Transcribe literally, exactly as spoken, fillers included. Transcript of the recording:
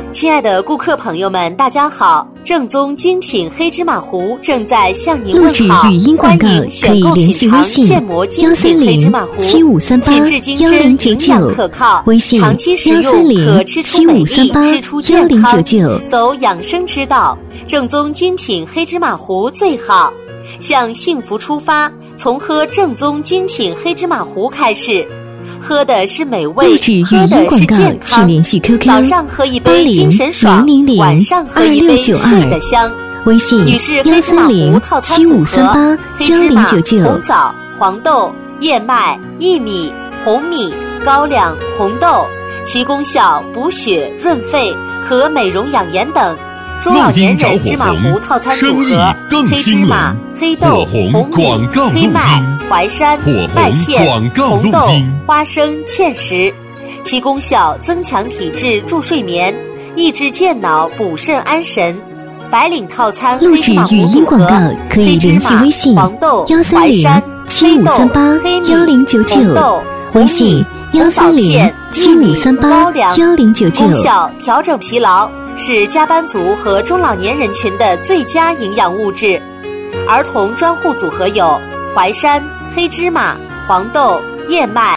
亲爱的顾客朋友们，大家好！正宗精品黑芝麻糊正在向您问好。 录制语音广告可以联系微信幺三零七五三八幺零九九，微信幺三零七五三八幺零九九。 走养生之道，正宗精品黑芝麻糊最好。向幸福出发，从喝正宗精品黑芝麻糊开始。喝的是美味， 录制语音广告请联系 Q Q 早上喝一杯精神爽，晚上喝一杯睡得香。 微信幺三零七五三八幺零九九。 红枣、黄豆、燕麦、薏米、红米、高粱、红豆，其功效补血、润肺和美容养颜等。中老年人芝麻糊套餐组合：黑芝麻、黑豆、红米、黑麦、淮山、麦片、红豆、花生、芡实，其功效增强体质、助睡眠，益智健脑、补肾安神。白领套餐录制语音广告可以联系微信幺三零七五三八幺零九九，微信幺三零七五三八幺零九九。 功效调整疲劳，是加班族和中老年人群的最佳营养物质。儿童专户组合有淮山、黑芝麻、黄豆、燕麦。